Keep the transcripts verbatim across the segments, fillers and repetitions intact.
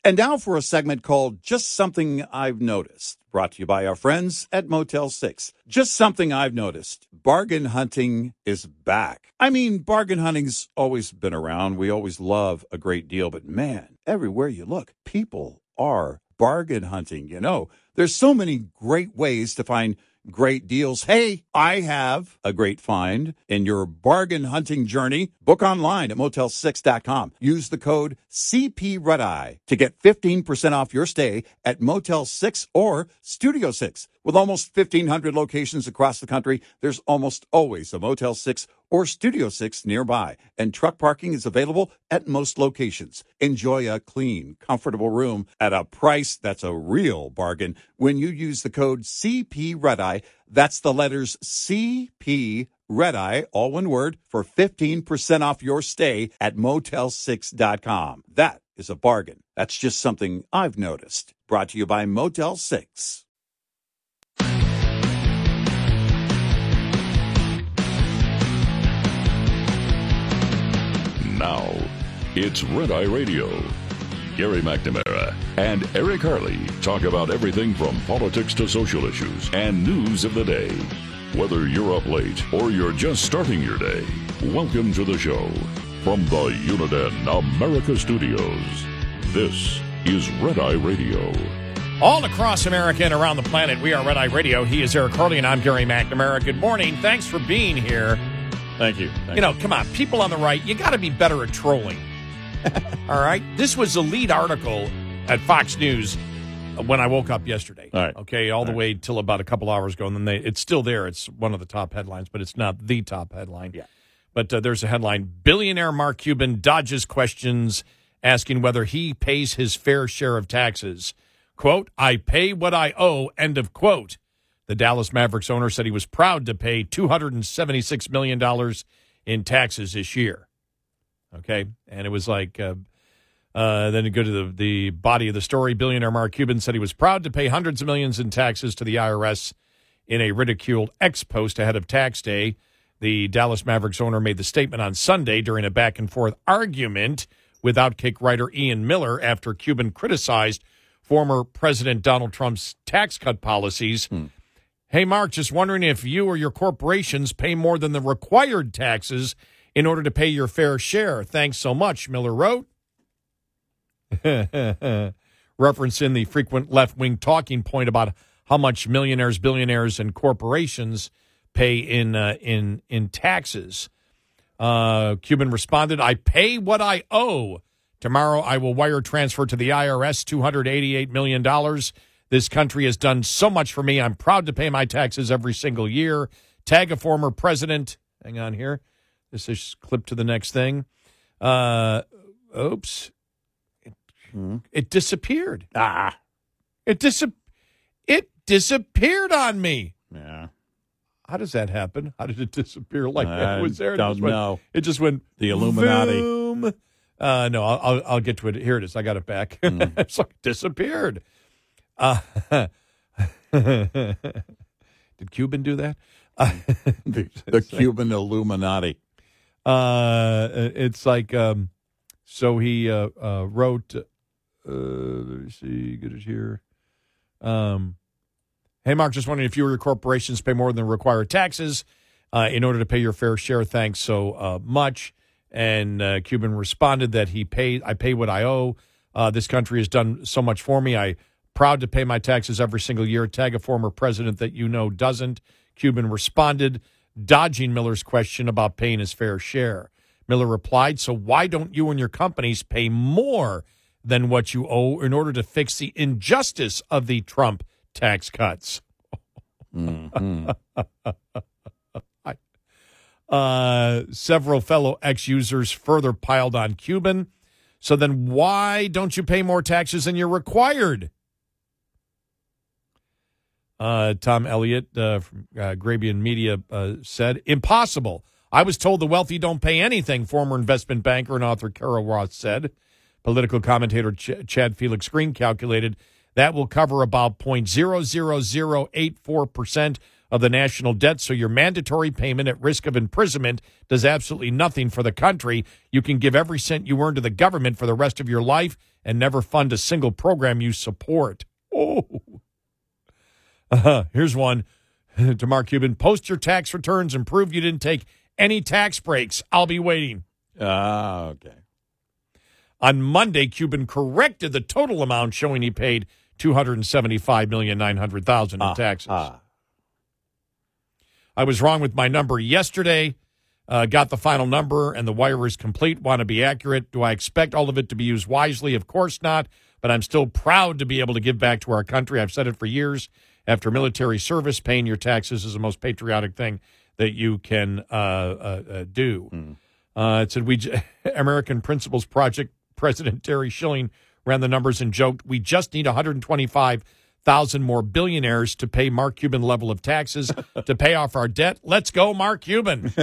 And now for a segment called Just Something I've Noticed, brought to you by our friends at Motel six. Just something I've noticed. Bargain hunting is back. I mean, bargain hunting's always been around. We always love a great deal, but man, everywhere you look, people are bargain hunting. You know, there's so many great ways to find great deals. Hey, I have a great find in your bargain hunting journey. Book online at motel six dot com. Use the code C P Red Eye to get fifteen percent off your stay at Motel six or Studio six. With almost fifteen hundred locations across the country, there's almost always a Motel six or Studio six nearby, and truck parking is available at most locations. Enjoy a clean, comfortable room at a price that's a real bargain when you use the code C P Red Eye. That's the letters C P Red Eye, all one word, for fifteen percent off your stay at motel six dot com. That is a bargain. That's just something I've noticed. Brought to you by Motel six. Now, it's Red Eye Radio. Gary McNamara and Eric Harley talk about everything from politics to social issues and news of the day. Whether you're up late or you're just starting your day, welcome to the show. From the Uniden America Studios, this is Red Eye Radio. All across America and around the planet, we are Red Eye Radio. He is Eric Harley, and I'm Gary McNamara. Good morning. Thanks for being here. Thank you. Thank you know, come on, people on the right, you got to be better at trolling. All right? This was the lead article at Fox News when I woke up yesterday. All right. Okay, all, all the right. way till about a couple hours ago, and then they, it's still there. It's one of the top headlines, but it's not the top headline. Yeah. But uh, there's a headline, Billionaire Mark Cuban dodges questions asking whether he pays his fair share of taxes. Quote, I pay what I owe, end of quote. The Dallas Mavericks owner said he was proud to pay two hundred seventy-six million dollars in taxes this year. Okay, and it was like, uh, uh, then you go to the, the body of the story. Billionaire Mark Cuban said he was proud to pay hundreds of millions in taxes to the I R S in a ridiculed ex-post ahead of tax day. The Dallas Mavericks owner made the statement on Sunday during a back-and-forth argument with Outkick writer Ian Miller after Cuban criticized former President Donald Trump's tax cut policies. Hmm. Hey, Mark, just wondering if you or your corporations pay more than the required taxes in order to pay your fair share. Thanks so much, Miller wrote. Referencing the frequent left-wing talking point about how much millionaires, billionaires, and corporations pay in uh, in in taxes. Uh, Cuban responded, I pay what I owe. Tomorrow I will wire transfer to the I R S two hundred eighty-eight million dollars. This country has done so much for me. I'm proud to pay my taxes every single year. Tag a former president. Hang on here. This is clipped to the next thing. Uh, oops. It, hmm. it disappeared. Ah. It, dis- it disappeared on me. Yeah. How does that happen? How did it disappear like I that? It was there. It don't just went, know. It just went. The Illuminati. Boom. Uh, no, I'll, I'll I'll get to it. Here it is. I got it back. Mm. It's like disappeared. Uh, did Cuban do that? Uh, the the Cuban Illuminati. Uh, it's like um, so he uh, uh, wrote. Uh, let me see. Get it here. Um, hey, Mark, just wondering if you or your corporations pay more than required taxes uh, in order to pay your fair share. Thanks so uh, much. And uh, Cuban responded that he paid. I pay what I owe. Uh, this country has done so much for me. I proud to pay my taxes every single year. Tag a former president that you know doesn't. Cuban responded, dodging Miller's question about paying his fair share. Miller replied, so why don't you and your companies pay more than what you owe in order to fix the injustice of the Trump tax cuts? Mm-hmm. Uh, several fellow ex-users further piled on Cuban. So then why don't you pay more taxes than you're required? Uh, Tom Elliott uh, from uh, Grabian Media uh, said, impossible. I was told the wealthy don't pay anything, former investment banker and author Carol Roth said. Political commentator Ch- Chad Felix Green calculated that will cover about zero point zero zero zero eight four percent of the national debt, so your mandatory payment at risk of imprisonment does absolutely nothing for the country. You can give every cent you earn to the government for the rest of your life and never fund a single program you support. Oh. Uh, here's one to Mark Cuban. Post your tax returns and prove you didn't take any tax breaks. I'll be waiting. Ah, uh, okay. On Monday, Cuban corrected the total amount, showing he paid two hundred seventy-five million nine hundred thousand dollars in taxes. Uh, uh. I was wrong with my number yesterday. Uh, got the final number, and the wire is complete. Want to be accurate. Do I expect all of it to be used wisely? Of course not, but I'm still proud to be able to give back to our country. I've said it for years. After military service, paying your taxes is the most patriotic thing that you can uh, uh, uh, do. Mm. Uh, it said, we j- American Principles Project President Terry Schilling ran the numbers and joked, we just need one hundred twenty-five thousand more billionaires to pay Mark Cuban level of taxes to pay off our debt. Let's go, Mark Cuban.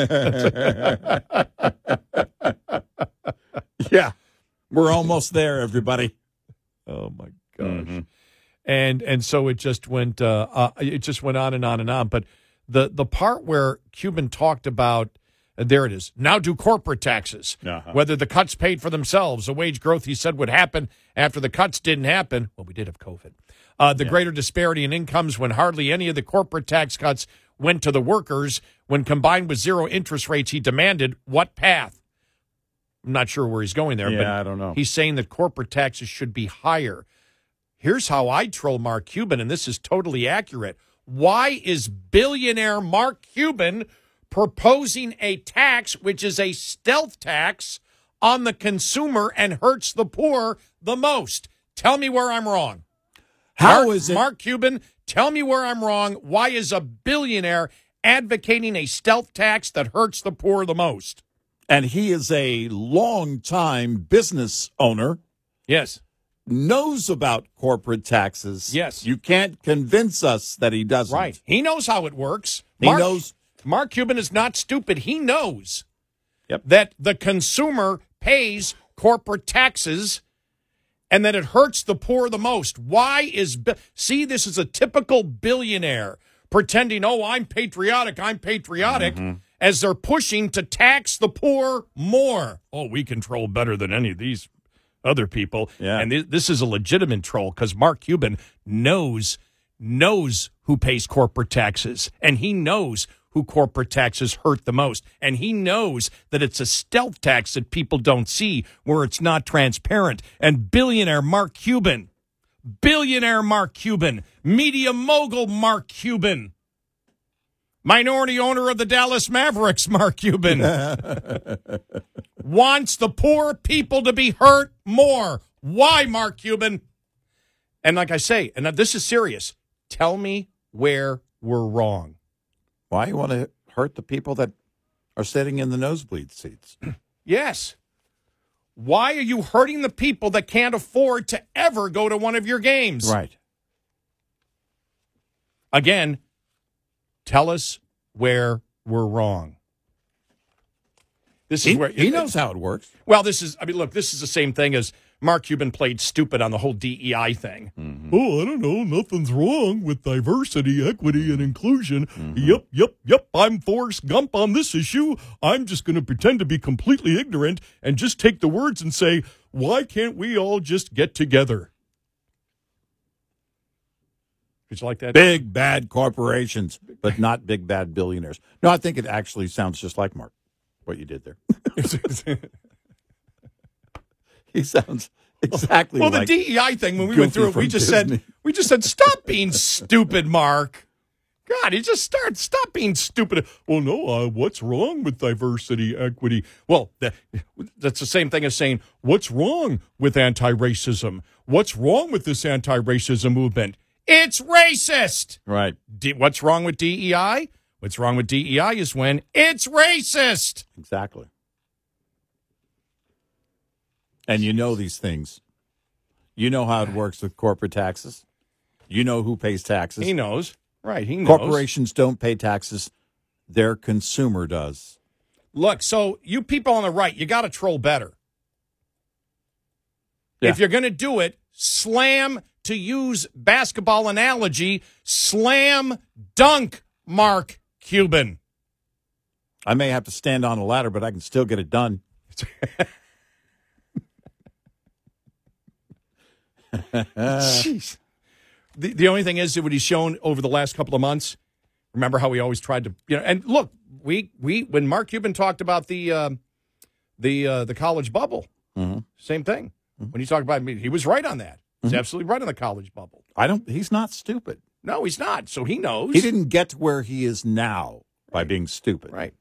Yeah, we're almost there, everybody. Oh my gosh. Mm-hmm. And and so it just went uh, uh, it just went on and on and on. But the the part where Cuban talked about, uh, there it is. Now do corporate taxes. Uh-huh. Whether the cuts paid for themselves, the wage growth he said would happen after the cuts didn't happen. Well, we did have COVID. Uh, the yeah. greater disparity in incomes when hardly any of the corporate tax cuts went to the workers. When combined with zero interest rates, he demanded what path? I'm not sure where he's going there. Yeah, but I don't know. He's saying that corporate taxes should be higher. Here's how I troll Mark Cuban, and this is totally accurate. Why is billionaire Mark Cuban proposing a tax which is a stealth tax on the consumer and hurts the poor the most? Tell me where I'm wrong. How Mark, is it? Mark Cuban, tell me where I'm wrong. Why is a billionaire advocating a stealth tax that hurts the poor the most? And he is a long-time business owner. Yes. Knows about corporate taxes. Yes. You can't convince us that he doesn't. Right. He knows how it works. He Mark, knows. Mark Cuban is not stupid. He knows yep. that the consumer pays corporate taxes and that it hurts the poor the most. Why is, see, this is a typical billionaire pretending, oh, I'm patriotic, I'm patriotic, mm-hmm. as they're pushing to tax the poor more. Oh, we control better than any of these other people. Yeah. And th- this is a legitimate troll because Mark Cuban knows, knows who pays corporate taxes, and he knows who corporate taxes hurt the most. And he knows that it's a stealth tax that people don't see, where it's not transparent. And billionaire Mark Cuban, billionaire Mark Cuban, media mogul Mark Cuban, minority owner of the Dallas Mavericks Mark Cuban, wants the poor people to be hurt more. Why, Mark Cuban? And like I say, and this is serious, tell me where we're wrong. Why you want to hurt the people that are sitting in the nosebleed seats? Yes. Why are you hurting the people that can't afford to ever go to one of your games? Right. Again, tell us where we're wrong. This is he, where he knows how it works. Well, this is, I mean, look, this is the same thing as Mark Cuban played stupid on the whole D E I thing. Mm-hmm. Oh, I don't know. Nothing's wrong with diversity, equity, and inclusion. Mm-hmm. Yep, yep, yep. I'm Forrest Gump on this issue. I'm just going to pretend to be completely ignorant and just take the words and say, why can't we all just get together? Did you like that? Big bad corporations, but not big bad billionaires. No, I think it actually sounds just like Mark, what you did there. He sounds exactly well, like the D E I thing, when we went through it, we just Disney. said, we just said, stop being stupid, Mark. God, he just started, stop being stupid. Well, no, uh, what's wrong with diversity, equity? Well, that, that's the same thing as saying, what's wrong with anti-racism? What's wrong with this anti-racism movement? It's racist. Right. D- what's wrong with D E I? What's wrong with D E I is when it's racist. Exactly. And you know these things. You know how it works with corporate taxes. You know who pays taxes. He knows. Right, he knows. Corporations don't pay taxes. Their consumer does. Look, so you people on the right, you got to troll better. Yeah. If you're going to do it, slam, to use basketball analogy, slam dunk Mark Cuban. I may have to stand on a ladder, but I can still get it done. Jeez. The, the only thing is that what he's shown over the last couple of months, remember how we always tried to, you know, and look, we, we when Mark Cuban talked about the uh, the uh, the college bubble, mm-hmm. same thing. Mm-hmm. When he talked about, I mean, he was right on that. He's mm-hmm. absolutely right on the college bubble. I don't, he's not stupid. No, he's not. So he knows. He didn't get to where he is now by being stupid. Right.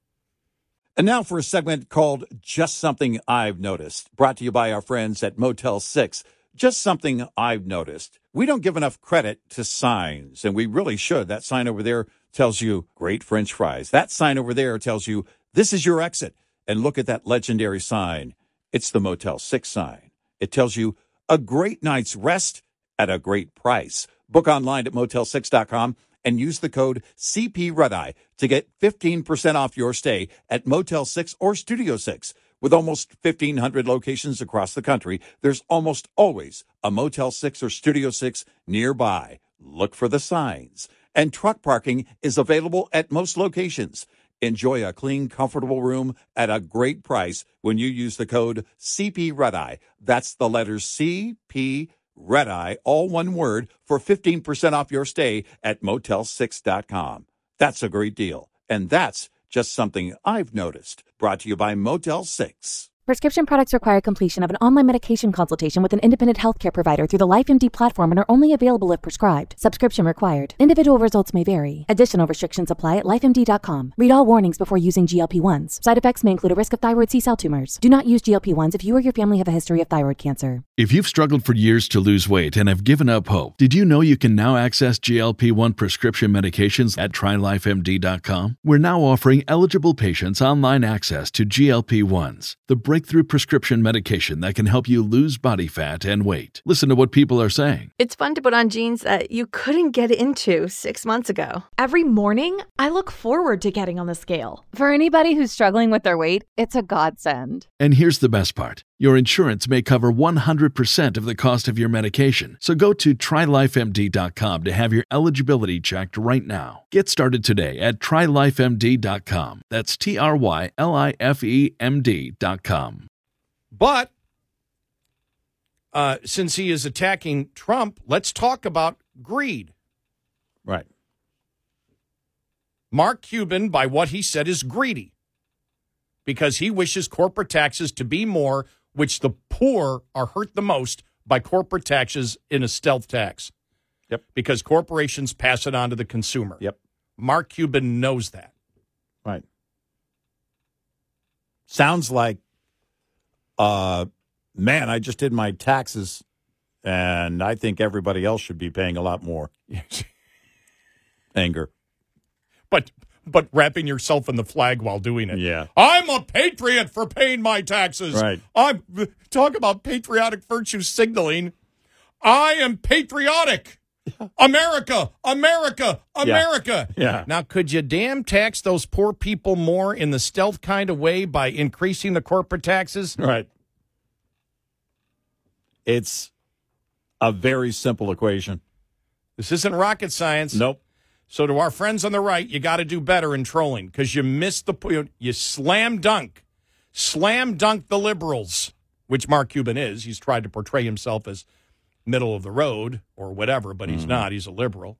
And now for a segment called Just Something I've Noticed, brought to you by our friends at Motel six. Just something I've noticed. We don't give enough credit to signs, and we really should. That sign over there tells you great French fries. That sign over there tells you this is your exit. And look at that legendary sign. It's the Motel six sign. It tells you a great night's rest at a great price. Book online at motel six dot com and use the code C P Red Eye to get fifteen percent off your stay at Motel six or Studio six. With almost fifteen hundred locations across the country, there's almost always a Motel six or Studio six nearby. Look for the signs. And truck parking is available at most locations. Enjoy a clean, comfortable room at a great price when you use the code C P Red Eye. That's the letters C P Red Eye, all one word, for fifteen percent off your stay at motel six dot com. That's a great deal. And that's just something I've noticed. Brought to you by Motel six. Prescription products require completion of an online medication consultation with an independent healthcare provider through the LifeMD platform and are only available if prescribed. Subscription required. Individual results may vary. Additional restrictions apply at life M D dot com. Read all warnings before using G L P ones. Side effects may include a risk of thyroid C-cell tumors. Do not use G L P ones if you or your family have a history of thyroid cancer. If you've struggled for years to lose weight and have given up hope, did you know you can now access G L P one prescription medications at try life M D dot com? We're now offering eligible patients online access to G L P ones, the breakthrough prescription medication that can help you lose body fat and weight. Listen to what people are saying. It's fun to put on jeans that you couldn't get into six months ago. Every morning, I look forward to getting on the scale. For anybody who's struggling with their weight, it's a godsend. And here's the best part. Your insurance may cover one hundred percent of the cost of your medication. So go to try life M D dot com to have your eligibility checked right now. Get started today at try life M D dot com. That's T R Y L I F E M D dot com. But uh, since he is attacking Trump, let's talk about greed. Right. Mark Cuban, by what he said, is greedy because he wishes corporate taxes to be more, which the poor are hurt the most by corporate taxes in a stealth tax. Yep. Because corporations pass it on to the consumer. Yep. Mark Cuban knows that. Right. Sounds like, uh, man, I just did my taxes, and I think everybody else should be paying a lot more. Anger. But but wrapping yourself in the flag while doing it. Yeah. I'm a patriot for paying my taxes. Right. I'm talk about patriotic virtue signaling. I am patriotic. America, America, America. Yeah. yeah. Now, could you damn tax those poor people more in the stealth kind of way by increasing the corporate taxes? Right. It's a very simple equation. This isn't rocket science. Nope. So to our friends on the right, you got to do better in trolling because you missed the point. You slam dunk, slam dunk the liberals, which Mark Cuban is. He's tried to portray himself as middle of the road or whatever, but he's mm. not. He's a liberal.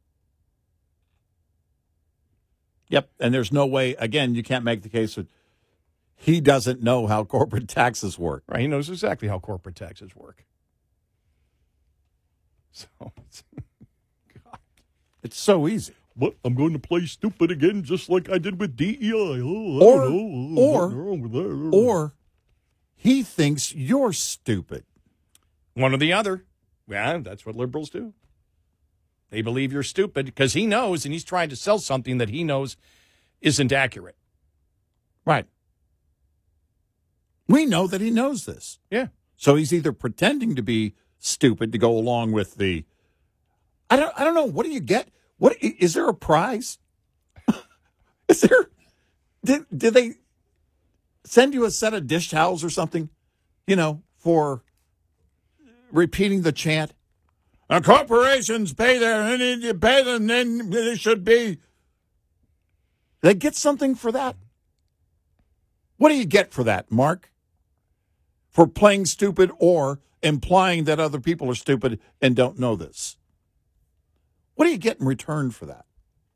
Yep, and there's no way, again, you can't make the case that he doesn't know how corporate taxes work. Right, he knows exactly how corporate taxes work. So, it's, God. It's so easy. What? I'm going to play stupid again, just like I did with D E I. Oh, or, I don't know. or, or he thinks you're stupid. One or the other. Yeah, that's what liberals do. They believe you're stupid because he knows, and he's trying to sell something that he knows isn't accurate. Right. We know that he knows this. Yeah. So he's either pretending to be stupid to go along with the, I don't, I don't know. What do you get? What is there a prize? Is there? Did did they send you a set of dish towels or something? You know, for repeating the chant. Uh, corporations pay their and you pay them, then they should be. They get something for that? What do you get for that, Mark? For playing stupid or implying that other people are stupid and don't know this? What do you get in return for that?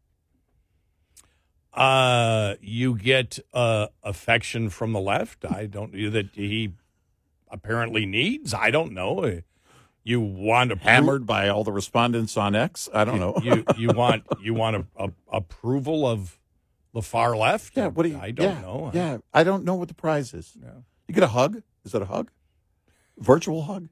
Uh, you get uh, affection from the left. I don't know that he apparently needs. I don't know. You want to hammered by all the respondents on X? I don't know. you you want you want a, a, approval of the far left? Yeah. What do you? I don't yeah, know. Yeah, I don't know what the prize is. Yeah. You get a hug? Is it a hug? Virtual hug?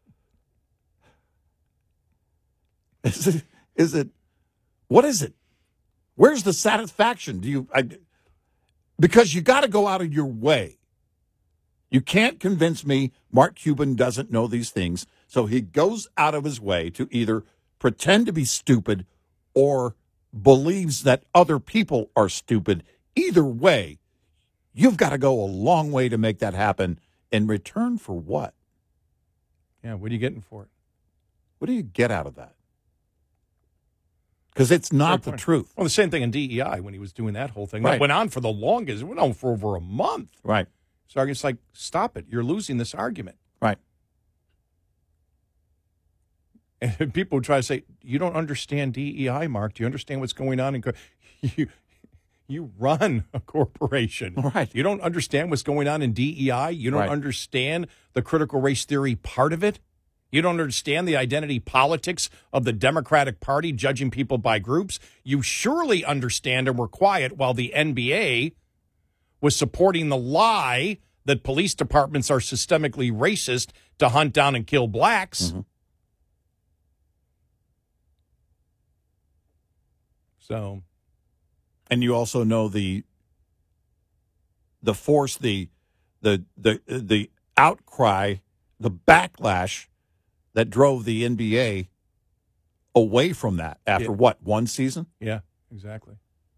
Is it? Is it? What is it? Where's the satisfaction? Do you? I, because you got to go out of your way. You can't convince me Mark Cuban doesn't know these things, so he goes out of his way to either pretend to be stupid or believes that other people are stupid. Either way, you've got to go a long way to make that happen. In return for what? Yeah, what are you getting for it? What do you get out of that? Because it's not the truth. Well, the same thing in D E I when he was doing that whole thing. Right. That went on for the longest. It went on for over a month. Right. So it's like, stop it. You're losing this argument. Right. And people try to say, you don't understand D E I, Mark. Do you understand what's going on? In co-? You, you run a corporation. Right. You don't understand what's going on in D E I. You don't Right. understand the critical race theory part of it. You don't understand the identity politics of the Democratic Party, judging people by groups. You surely understand and were quiet while the N B A was supporting the lie that police departments are systemically racist to hunt down and kill blacks. Mm-hmm. So, and you also know the the force, the the the the outcry, the backlash that drove the N B A away from that after Yeah. what, one season? yeah, exactly.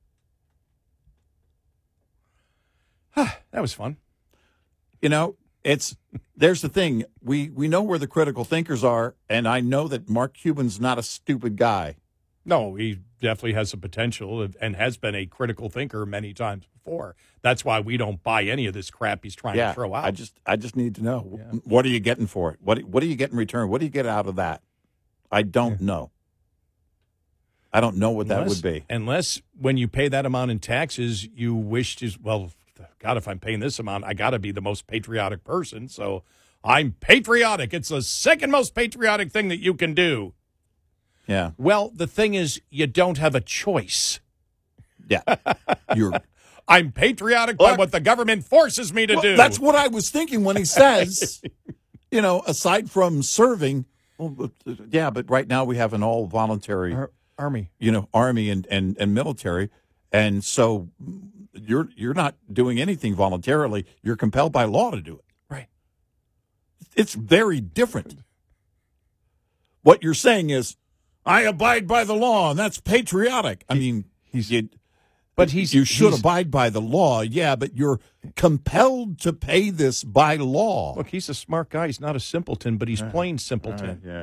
That was fun. You know, it's there's the thing. We we know where the critical thinkers are, and I know that Mark Cuban's not a stupid guy. No, he definitely has the potential of, and has been a critical thinker many times before. That's why we don't buy any of this crap he's trying yeah, to throw out. I just I just need to know Yeah. what are you getting for it? What what do you get in return? What do you get out of that? I don't Yeah. know. I don't know what unless, that would be. Unless when you pay that amount in taxes, you wish to, well, God, if I'm paying this amount, I got to be the most patriotic person. So I'm patriotic. It's the second most patriotic thing that you can do. Yeah. Well, the thing is, you don't have a choice. Yeah. You're I'm patriotic by what the government forces me to well, do. That's what I was thinking when he says, you know, aside from serving, well, yeah, but right now we have an all voluntary Ar- army, you know, army and, and, and military. And so you're you're not doing anything voluntarily. You're compelled by law to do it. Right. It's very different. What you're saying is, I abide by the law, and that's patriotic. I mean, he's, you, but he's you should he's, abide by the law, yeah, but you're compelled to pay this by law. Look, he's a smart guy. He's not a simpleton, but he's Uh, plain simpleton. Uh, yeah.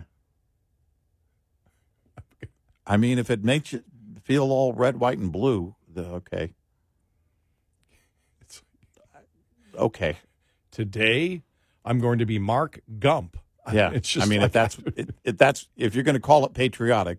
I mean, if it makes you feel all red, white, and blue, the, okay. It's, okay. Today, I'm going to be Mark Gump. Yeah, It's just I mean, like if that's if, if that's if you're going to call it patriotic,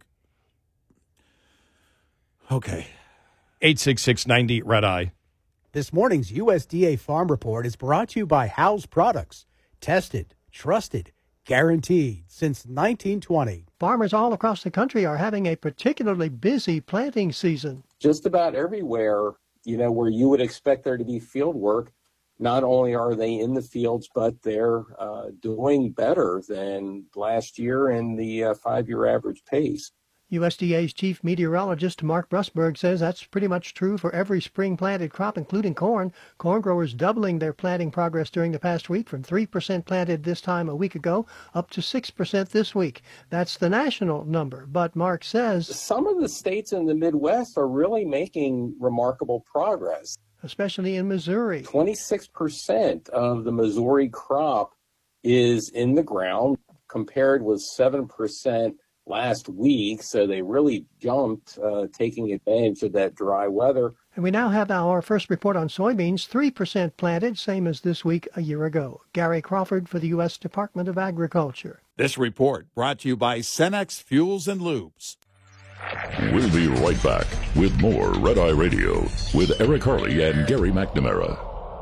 okay. eight six six, nine eight, Red Eye. This morning's U S D A Farm Report is brought to you by Howes Products. Tested, trusted, guaranteed since nineteen twenty. Farmers all across the country are having a particularly busy planting season. Just about everywhere, you know, where you would expect there to be field work, not only are they in the fields, but they're uh, doing better than last year and the uh, five-year average pace. U S D A's chief meteorologist Mark Brusberg says that's pretty much true for every spring-planted crop, including corn. Corn growers doubling their planting progress during the past week from three percent planted this time a week ago up to six percent this week. That's the national number, but Mark says some of the states in the Midwest are really making remarkable progress. Especially in Missouri. twenty-six percent of the Missouri crop is in the ground, compared with seven percent last week, so they really jumped, uh, taking advantage of that dry weather. And we now have our first report on soybeans, three percent planted, same as this week a year ago. Gary Crawford for the U S Department of Agriculture. This report brought to you by Cenex Fuels and Lubes. We'll be right back with more Red Eye Radio with Eric Harley and Gary McNamara.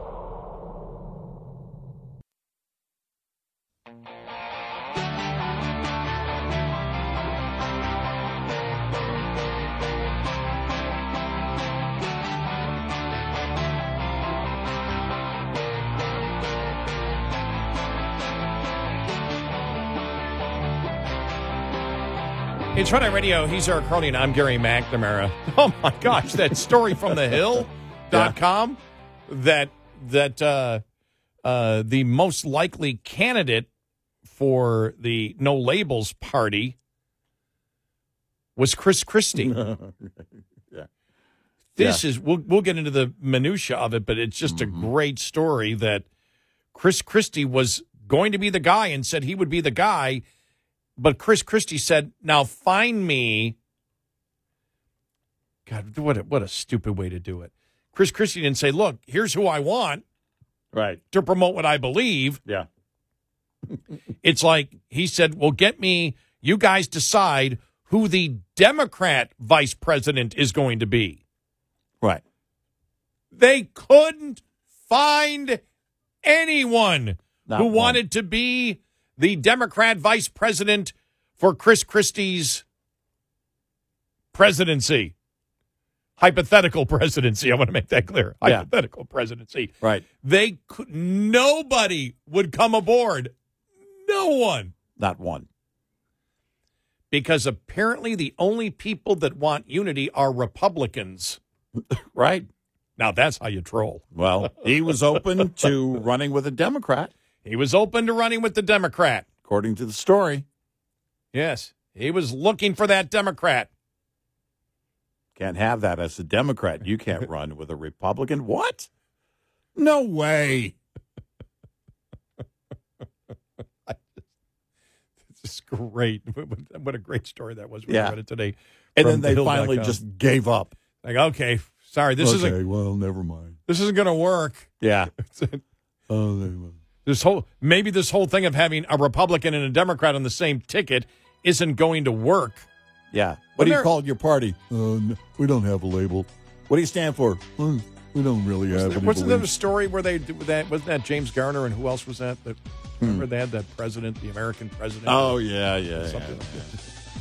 It's Red Eye Radio. He's Eric Harley, and I'm Gary McNamara. Oh, my gosh, that story from the hill dot com yeah. that, that uh, uh, the most likely candidate for the No Labels party was Chris Christie. yeah. This yeah. is, we'll, we'll get into the minutia of it, but it's just mm-hmm. a great story that Chris Christie was going to be the guy and said he would be the guy. But Chris Christie said, now find me. God, what a, what a stupid way to do it. Chris Christie didn't say, look, here's who I want right, to promote what I believe. Yeah. It's like he said, well, get me, you guys decide who the Democrat vice president is going to be. Right. They couldn't find anyone Not who one. wanted to be the Democrat vice president for Chris Christie's presidency. Hypothetical presidency. I want to make that clear. Yeah. Hypothetical presidency. Right. They could, nobody would come aboard. No one. Not one. Because apparently the only people that want unity are Republicans. Right. Now that's how you troll. Well, he was open to running with a Democrat. He was open to running with the Democrat. According to the story. Yes. He was looking for that Democrat. Can't have that as a Democrat. You can't run with a Republican. What? No way. This is great. What a great story that was. We yeah. read it today. And then they finally just gave up. Like, okay, sorry, this okay, isn't. well, never mind. This isn't going to work. Yeah. oh, they This whole maybe this whole thing of having a Republican and a Democrat on the same ticket isn't going to work. Yeah. What do you call your party? Uh, no, we don't have a label. What do you stand for? Uh, we don't really have there, any Wasn't there a beliefs. story where they did that? Wasn't that James Garner and who else was that? that hmm. Remember they had that president, the American president? Oh, yeah, yeah, something yeah. like that.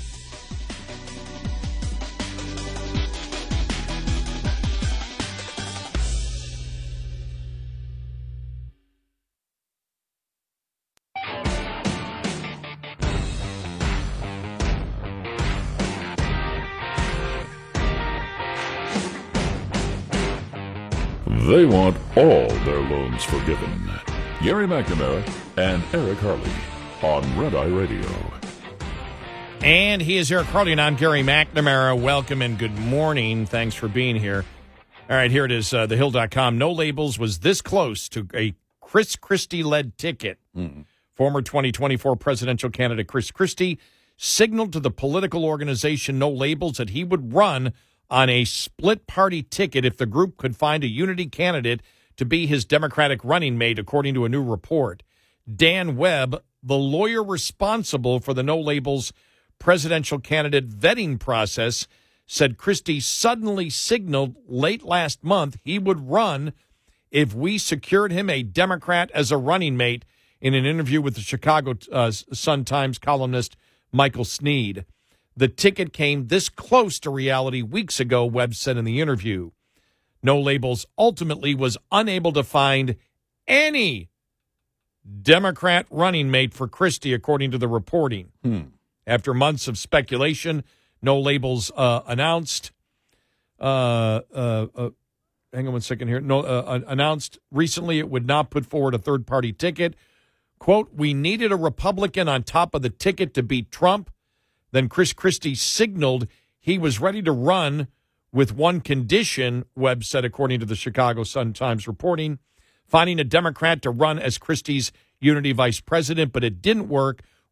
They want all their loans forgiven. Gary McNamara and Eric Harley on Red Eye Radio. And he is Eric Harley, and I'm Gary McNamara. Welcome and good morning. Thanks for being here. All right, here it is, uh, the hill dot com. No Labels was this close to a Chris Christie-led ticket. Mm. Former twenty twenty-four presidential candidate Chris Christie signaled to the political organization No Labels that he would run on a split-party ticket if the group could find a unity candidate to be his Democratic running mate, according to a new report. Dan Webb, the lawyer responsible for the No Labels presidential candidate vetting process, said Christie suddenly signaled late last month he would run if we secured him a Democrat as a running mate in an interview with the Chicago uh, Sun-Times columnist Michael Sneed. The ticket came this close to reality weeks ago, Webb said in the interview. No Labels ultimately was unable to find any Democrat running mate for Christie, according to the reporting. Hmm. After months of speculation, No Labels uh, announced, uh, uh, uh, hang on one second here, no, uh, announced recently it would not put forward a third-party ticket. Quote, we needed a Republican on top of the ticket to beat Trump. Then Chris Christie signaled he was ready to run with one condition, Webb said, according to the Chicago Sun-Times reporting, finding a Democrat to run as Christie's unity vice president, but it didn't work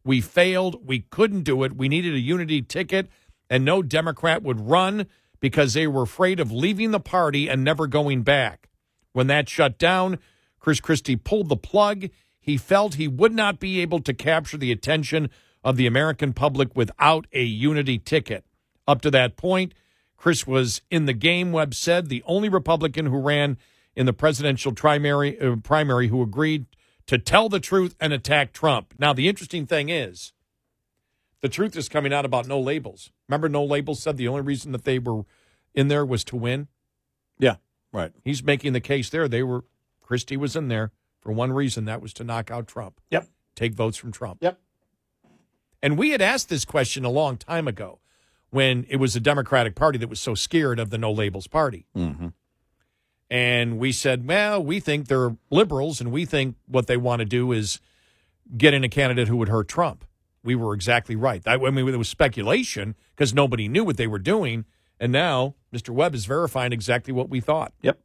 We failed. We couldn't do it. We needed a unity ticket, and no Democrat would run because they were afraid of leaving the party and never going back. When that shut down, Chris Christie pulled the plug. He felt he would not be able to capture the attention of the American public without a unity ticket. Up to that point, Chris was in the game, Webb said, the only Republican who ran in the presidential primary, uh, primary who agreed to tell the truth and attack Trump. Now, the interesting thing is, the truth is coming out about No Labels. Remember, No Labels said the only reason that they were in there was to win? Yeah, right. He's making the case there. They were, Christie was in there for one reason, that was to knock out Trump. Yep. Take votes from Trump. Yep. And we had asked this question a long time ago when it was the Democratic Party that was so scared of the No Labels Party. Mm-hmm. And we said, well, we think they're liberals, and we think what they want to do is get in a candidate who would hurt Trump. We were exactly right. I mean, it was speculation because nobody knew what they were doing. And now Mister Webb is verifying exactly what we thought. Yep.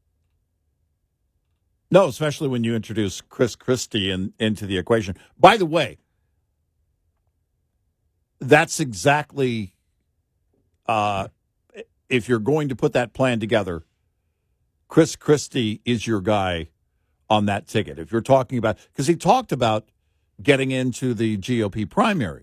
No, especially when you introduce Chris Christie in, into the equation. By the way, that's exactly, uh, if you're going to put that plan together, Chris Christie is your guy on that ticket. If you're talking about, because he talked about getting into the G O P primary,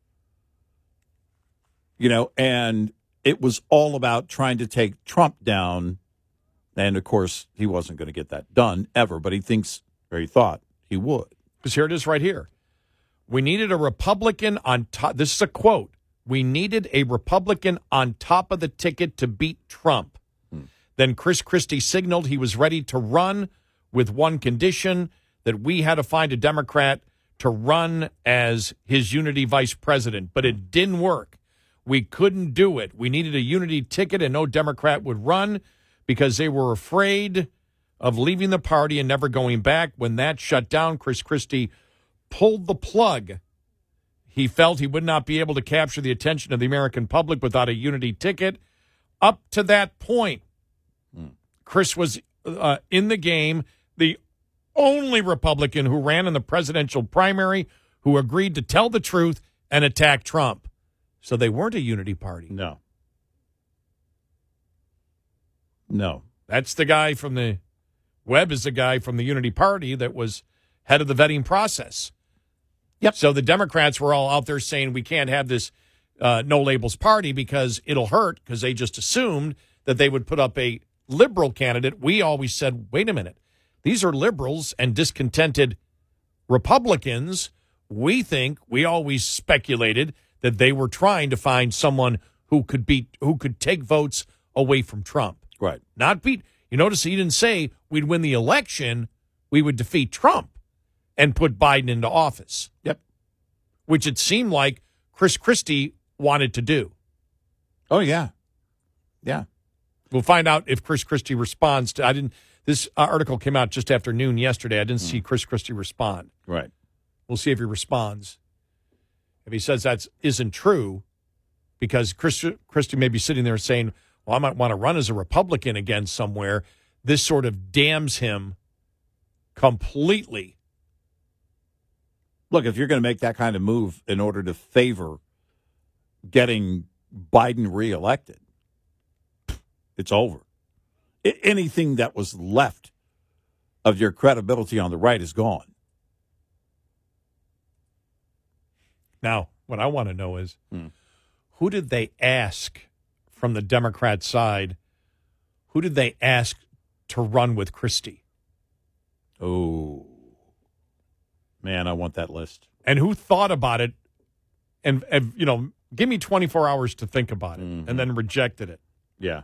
you know, and it was all about trying to take Trump down. And, of course, he wasn't going to get that done ever, but he thinks, or he thought he would. Because here it is right here. We needed a Republican on top. This is a quote. We needed a Republican on top of the ticket to beat Trump. Hmm. Then Chris Christie signaled he was ready to run with one condition, that we had to find a Democrat to run as his unity vice president. But it didn't work. We couldn't do it. We needed a unity ticket, and no Democrat would run because they were afraid of leaving the party and never going back. When that shut down, Chris Christie pulled the plug. He felt he would not be able to capture the attention of the American public without a unity ticket. Up to that point, hmm. Chris was uh, in the game, the only Republican who ran in the presidential primary who agreed to tell the truth and attack Trump. So they weren't a unity party. No. No. That's the guy from the, Webb is the guy from the Unity Party that was head of the vetting process. Yep. So the Democrats were all out there saying we can't have this uh, No Labels party because it'll hurt, because they just assumed that they would put up a liberal candidate. We always said, wait a minute, these are liberals and discontented Republicans. We think, we always speculated that they were trying to find someone who could beat, who could take votes away from Trump. Right. Not beat. You notice he didn't say we'd win the election, we would defeat Trump and put Biden into office. Yep. Which it seemed like Chris Christie wanted to do. Oh, yeah. Yeah. We'll find out if Chris Christie responds to, I didn't, this uh, article came out just after noon yesterday. I didn't mm. see Chris Christie respond. Right. We'll see if he responds. If he says that isn't true, because Chris, Christie may be sitting there saying, well, I might want to run as a Republican again somewhere. This sort of damns him completely. Look, if you're going to make that kind of move in order to favor getting Biden reelected, it's over. I- anything that was left of your credibility on the right is gone. Now, what I want to know is, hmm. who did they ask from the Democrat side, who did they ask to run with Christie? Oh, man, I want that list. And who thought about it and, and you know, give me twenty-four hours to think about it mm-hmm. and then rejected it? Yeah.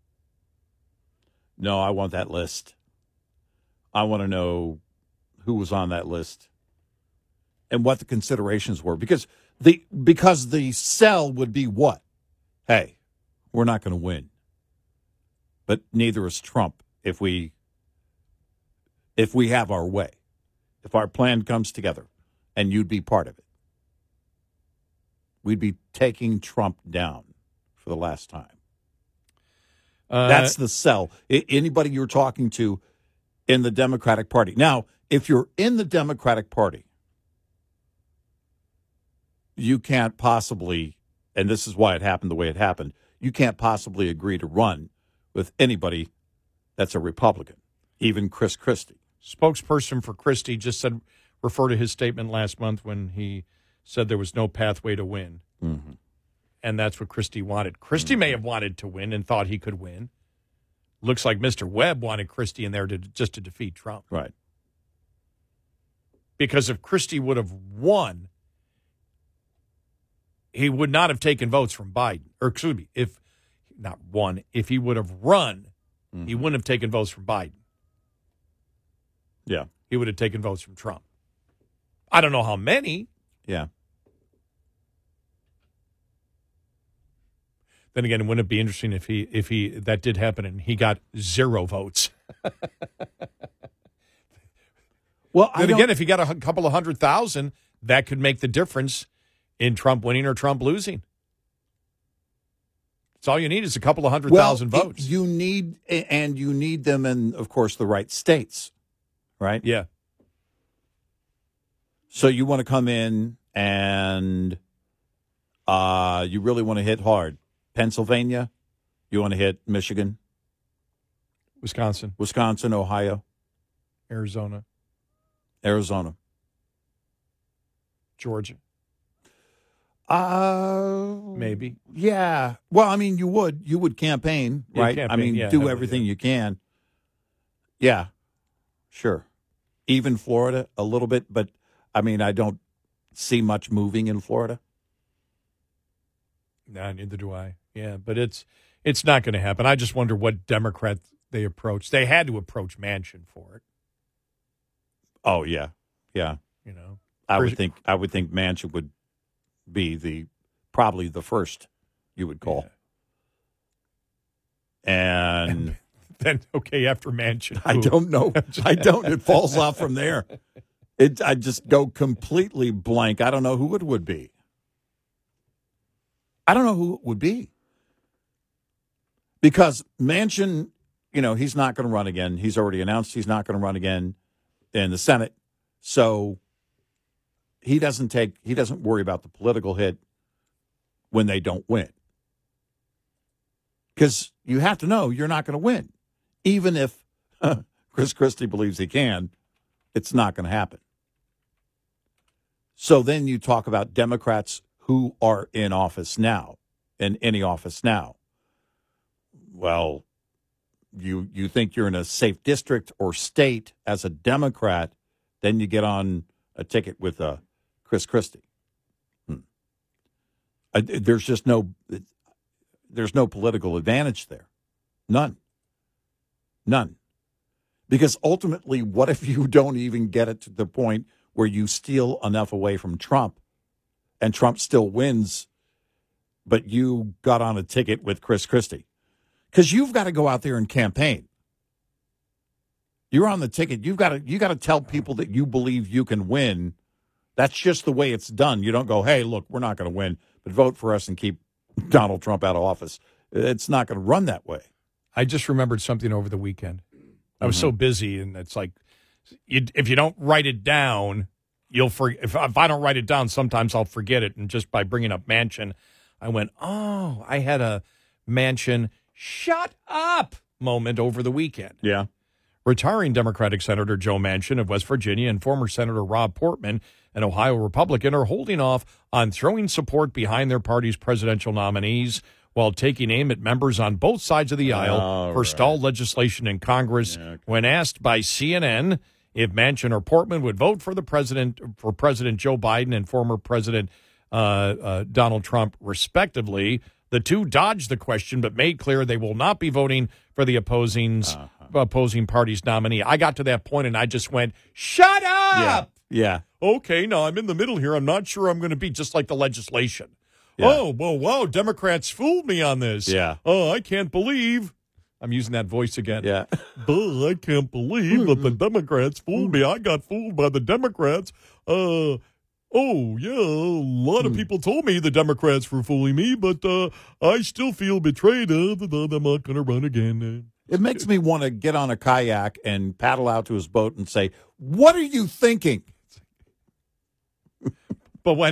No, I want that list. I want to know who was on that list and what the considerations were. Because the because the sell would be what? Hey, we're not going to win. But neither is Trump if we if we have our way. If our plan comes together and you'd be part of it. We'd be taking Trump down for the last time. Uh, That's the sell. I, anybody you're talking to in the Democratic Party. Now, if you're in the Democratic Party you can't possibly, and this is why it happened the way it happened, you can't possibly agree to run with anybody that's a Republican, even Chris Christie. Spokesperson for Christie just said, refer to his statement last month when he said there was no pathway to win. Mm-hmm. And that's what Christie wanted. Christie mm-hmm. may have wanted to win and thought he could win. Looks like Mister Webb wanted Christie in there to just to defeat Trump. Right. Because if Christie would have won, he would not have taken votes from Biden. Or excuse me, if not won, if he would have run, mm-hmm. he wouldn't have taken votes from Biden. Yeah. He would have taken votes from Trump. I don't know how many. Yeah. Then again, wouldn't it be interesting if he if he that did happen and he got zero votes? Well, then again, if he got a couple of hundred thousand, that could make the difference in Trump winning or Trump losing. It's all you need is a couple of hundred well, thousand votes. You need, and you need them in, of course, the right states, right? Yeah. So you want to come in and uh, you really want to hit hard. Pennsylvania, you want to hit Michigan, Wisconsin, Wisconsin, Ohio, Arizona, Arizona, Georgia. Uh, Maybe. Yeah. Well, I mean, you would you would campaign, Yeah, right? campaign, I mean, yeah, do heavily, everything yeah. you can. Yeah, sure. Even Florida a little bit, but I mean, I don't see much moving in Florida. No, neither do I. Yeah, but it's it's not going to happen. I just wonder what Democrat they approach. They had to approach Manchin for it. Oh yeah, yeah. You know, I would think I would think Manchin would be the probably the first you would call. Yeah. And, and then okay, after Manchin, I don't know. I don't. It falls off from there. It I just go completely blank. I don't know who it would be. I don't know who it would be. Because Manchin, you know, he's not going to run again. He's already announced he's not going to run again in the Senate. So he doesn't take, he doesn't worry about the political hit when they don't win. Because you have to know you're not going to win. Even if Chris Christie believes he can, it's not going to happen. So then you talk about Democrats who are in office now, in any office now. Well, you you think you're in a safe district or state as a Democrat, then you get on a ticket with uh, Chris Christie. Hmm. I, there's just no there's no political advantage there. None. None. Because ultimately, what if you don't even get it to the point where you steal enough away from Trump and Trump still wins, but you got on a ticket with Chris Christie? Because you've got to go out there and campaign. You're on the ticket. You've got to you got to tell people that you believe you can win. That's just the way it's done. You don't go, hey, look, we're not going to win, but vote for us and keep Donald Trump out of office. It's not going to run that way. I just remembered something over the weekend. I was mm-hmm. so busy, and it's like, you, if you don't write it down, you'll forget. If, if I don't write it down, sometimes I'll forget it. And just by bringing up Manchin, I went, oh, I had a Manchin shut up moment over the weekend. Yeah. Retiring Democratic Senator Joe Manchin of West Virginia and former Senator Rob Portman, an Ohio Republican, are holding off on throwing support behind their party's presidential nominees while taking aim at members on both sides of the aisle All for right. stalled legislation in Congress. Yeah, okay. When asked by C N N if Manchin or Portman would vote for the president for President Joe Biden and former President uh, uh, Donald Trump, respectively, the two dodged the question but made clear they will not be voting for the opposing uh-huh. opposing party's nominee. I got to that point and I just went, "Shut up!" Yeah. yeah. Okay, now I'm in the middle here. I'm not sure I'm going to be just like the legislation. Yeah. Oh, well, wow, Democrats fooled me on this. Yeah. Oh, I can't believe. I'm using that voice again. Yeah. But I can't believe that the Democrats fooled me. I got fooled by the Democrats. Uh, oh, yeah, a lot of people told me the Democrats were fooling me, but uh, I still feel betrayed. Uh, I'm not going to run again. It makes me want to get on a kayak and paddle out to his boat and say, what are you thinking? But when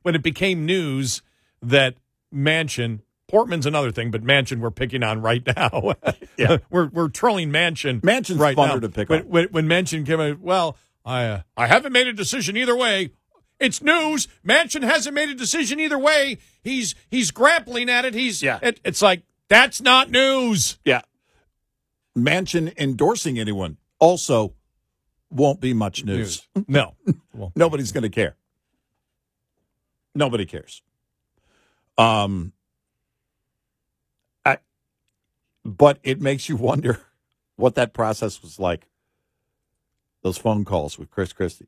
when it became news that Manchin, Portman's another thing, but Manchin we're picking on right now. Yeah. we're we're trolling Manchin. Manchin's right funner now. to pick when, on. When, when Manchin came out, well, I uh, I haven't made a decision either way. It's news. Manchin hasn't made a decision either way. He's he's grappling at it. He's Yeah. It, it's like that's not news. Yeah. Manchin endorsing anyone also won't be much news. News. No. Well, Nobody's going to care. Nobody cares. Um, I, but it makes you wonder what that process was like. Those phone calls with Chris Christie.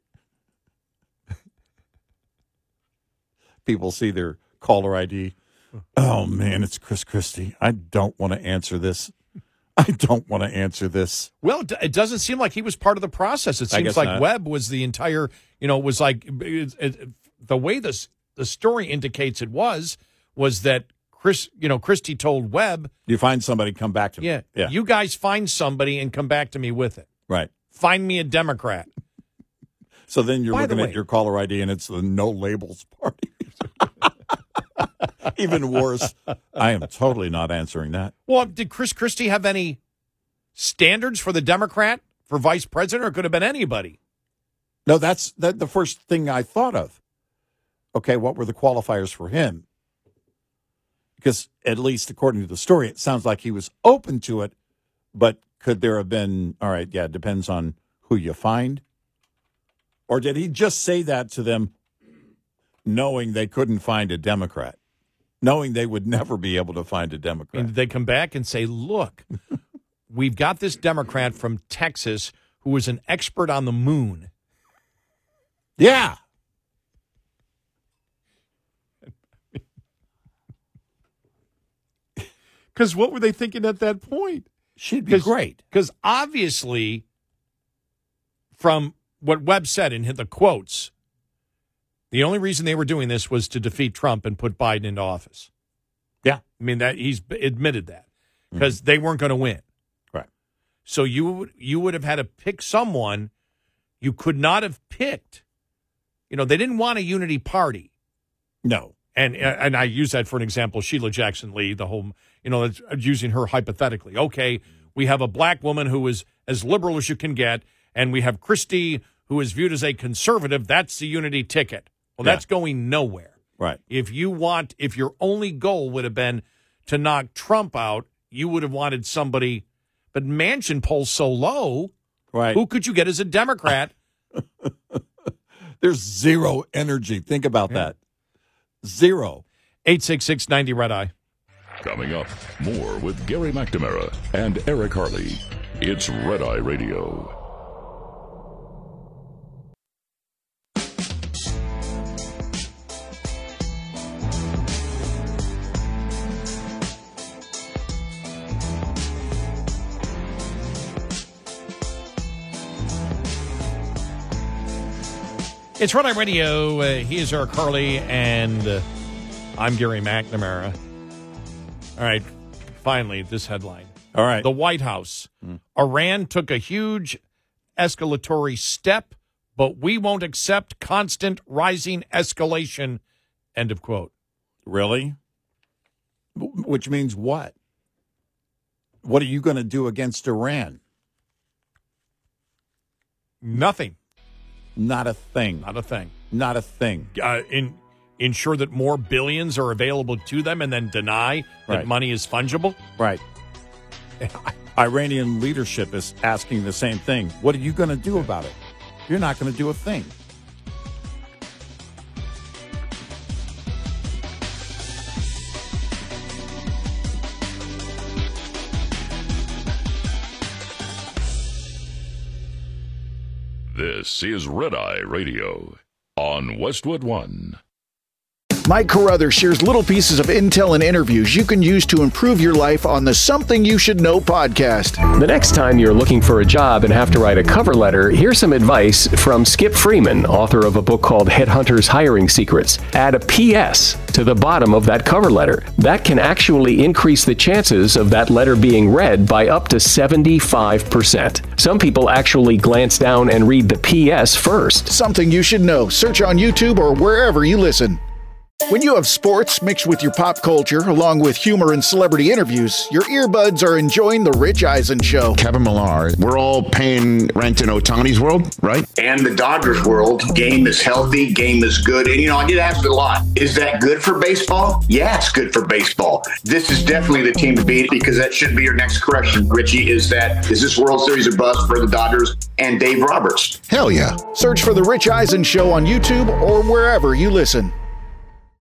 People see their caller I D. Oh, man, it's Chris Christie. I don't want to answer this. I don't want to answer this. Well, it it doesn't seem like he was part of the process. It I seems guess like not. Webb was the entire, you know, was like it, it, the way this the story indicates it was was that Chris, you know, Christie told Webb, You find somebody, come back to me. yeah, Yeah. you guys find somebody and come back to me with it. Right. Find me a Democrat. So then you're By the looking at way- your caller I D and it's the no labels party. Even worse. I am totally not answering that. Well, did Chris Christie have any standards for the Democrat for vice president, or it could have been anybody? No, that's that, the first thing I thought of. Okay, what were the qualifiers for him? Because at least according to the story, it sounds like he was open to it, but could there have been, all right, yeah, it depends on who you find? Or did he just say that to them knowing they couldn't find a Democrat? Knowing they would never be able to find a Democrat? And they come back and say, look, we've got this Democrat from Texas who was an expert on the moon. Yeah. Because what were they thinking at that point? She'd be great. Because obviously, from what Webb said in the quotes, the only reason they were doing this was to defeat Trump and put Biden into office. Yeah. I mean, that he's admitted that because mm-hmm. they weren't going to win. Right. So you would you would have had to pick someone you could not have picked. You know, they didn't want a unity party. No. And and I use that for an example, Sheila Jackson Lee, the whole, you know, using her hypothetically. Okay, we have a black woman who is as liberal as you can get, and we have Christie, who is viewed as a conservative. That's the unity ticket. Well, Yeah. that's going nowhere. Right. If you want, if your only goal would have been to knock Trump out, you would have wanted somebody. But Manchin polls so low. Right. Who could you get as a Democrat? There's zero energy. Think about yeah. that. Zero. eight six six ninety Red Eye. Coming up, more with Gary McNamara and Eric Harley. It's Red Eye Radio. It's Red Eye Radio. Uh, he is Eric Harley, and uh, I'm Gary McNamara. All right, finally, this headline. All right. The White House. Mm. Iran took a huge escalatory step, but we won't accept constant rising escalation. End of quote. Really? Which means what? What are you going to do against Iran? Nothing. Not a thing. Not a thing. Not a thing. Uh, in ensure that more billions are available to them and then deny that Right. money is fungible? Right. Iranian leadership is asking the same thing. What are you going to do about it? You're not going to do a thing. This is Red Eye Radio on Westwood One. Mike Carruthers shares little pieces of intel and interviews you can use to improve your life on the Something You Should Know podcast. The next time you're looking for a job and have to write a cover letter, here's some advice from Skip Freeman, author of a book called Headhunters Hiring Secrets. Add a P S to the bottom of that cover letter. That can actually increase the chances of that letter being read by up to seventy-five percent. Some people actually glance down and read the P S first. Something You Should Know. Search on YouTube or wherever you listen. When you have sports mixed with your pop culture, along with humor and celebrity interviews, your earbuds are enjoying The Rich Eisen Show. Kevin Millar, we're all paying rent in Ohtani's world, right? And the Dodgers world. Game is healthy, game is good. And, you know, I get asked a lot, is that good for baseball? Yeah, it's good for baseball. This is definitely the team to beat, because that should be your next question, Richie, is that, is this World Series a bust for the Dodgers and Dave Roberts? Hell yeah. Search for The Rich Eisen Show on YouTube or wherever you listen.